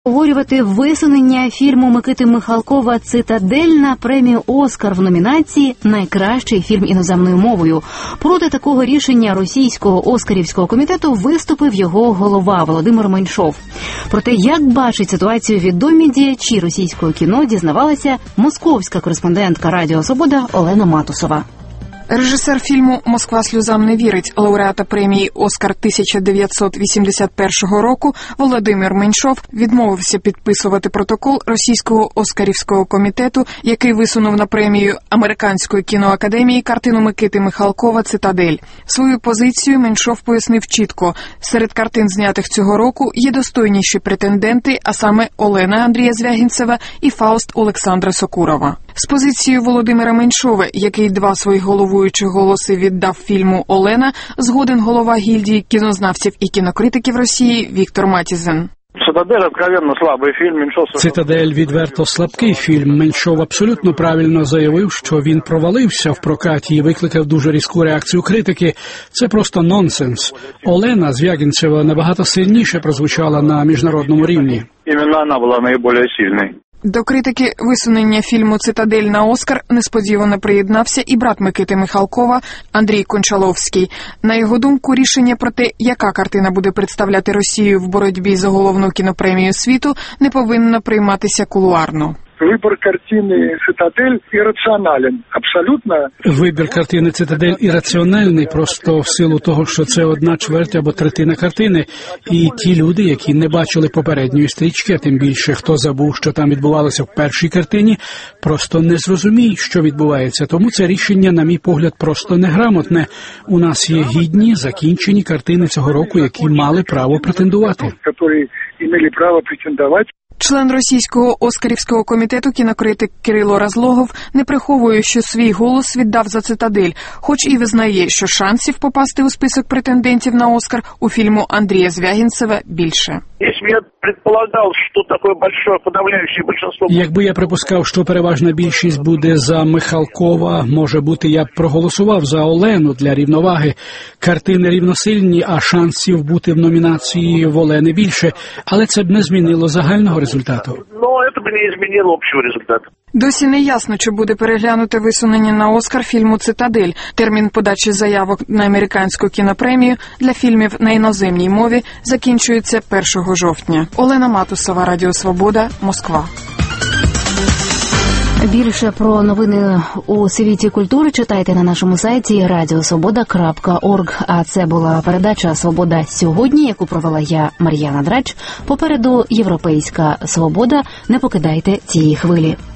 Обговорювати висунення фільму Микити Михалкова «Цитадель» на премію «Оскар» в номінації «Найкращий фільм іноземною мовою». Проти такого рішення російського Оскарівського комітету виступив його голова Володимир Меньшов. Про те, як бачить ситуацію відомі діячі російського кіно, дізнавалася московська кореспондентка Радіо Свобода Олена Матусова. Режисер фільму «Москва сльозам не вірить», лауреата премії «Оскар» 1981 року Володимир Меньшов відмовився підписувати протокол російського Оскарівського комітету, який висунув на премію Американської кіноакадемії картину Микити Михалкова «Цитадель». Свою позицію Меньшов пояснив чітко. Серед картин, знятих цього року, є достойніші претенденти, а саме Олена Андрія Звягінцева і Фауст Олександра Сокурова. З позицією Володимира Меньшова, який 2 своїх головуючих голоси віддав фільму «Олена», згоден голова гільдії кінознавців і кінокритиків Росії Віктор Матізен. «Цитадель» откровенно слабий фільм. «Цитадель» відверто слабкий фільм. Меньшов абсолютно правильно заявив, що він провалився в прокаті і викликав дуже різку реакцію критики. Це просто нонсенс. Олена Звягінцева набагато сильніше прозвучала на міжнародному рівні. Іменно вона була найбільш сильною. До критики висунення фільму «Цитадель» на «Оскар» несподівано приєднався і брат Микити Михалкова Андрій Кончаловський. На його думку, рішення про те, яка картина буде представляти Росію в боротьбі за головну кінопремію світу, не повинно прийматися кулуарно. Вибір картини «Цитадель» ірраціонален. Абсолютно. Вибір картини «Цитадель» ірраціональний просто в силу того, що це 1/4 або 1/3 картини. І ті люди, які не бачили попередньої стрічки, а тим більше хто забув, що там відбувалося в першій картині, просто не зрозуміють, що відбувається. Тому це рішення, на мій погляд, просто неграмотне. У нас є гідні, закінчені картини цього року, які мали право претендувати. Які мали право претендувати. Член російського Оскарівського комітету кінокритик Кирило Разлогов не приховує, що свій голос віддав за «Цитадель», хоч і визнає, що шансів попасти у список претендентів на Оскар у фільму Андрія Звягінцева більше. Якби я припускав, що переважна більшість буде за Михалкова, може бути, я б проголосував за Олену для рівноваги. Картини рівносильні, а шансів бути в номінації в Олени більше, але це б не змінило загального результату. Досі не ясно, чи буде переглянуте висунення на Оскар фільму «Цитадель». Термін подачі заявок на американську кінопремію для фільмів на іноземній мові закінчується 1 жовтня. Олена Матусова, Радіо Свобода, Москва. Більше про новини у світі культури читайте на нашому сайті radiosvoboda.org. А це була передача «Свобода сьогодні», яку провела я, Мар'яна Драч. Попереду «Європейська свобода». Не покидайте цієї хвилі.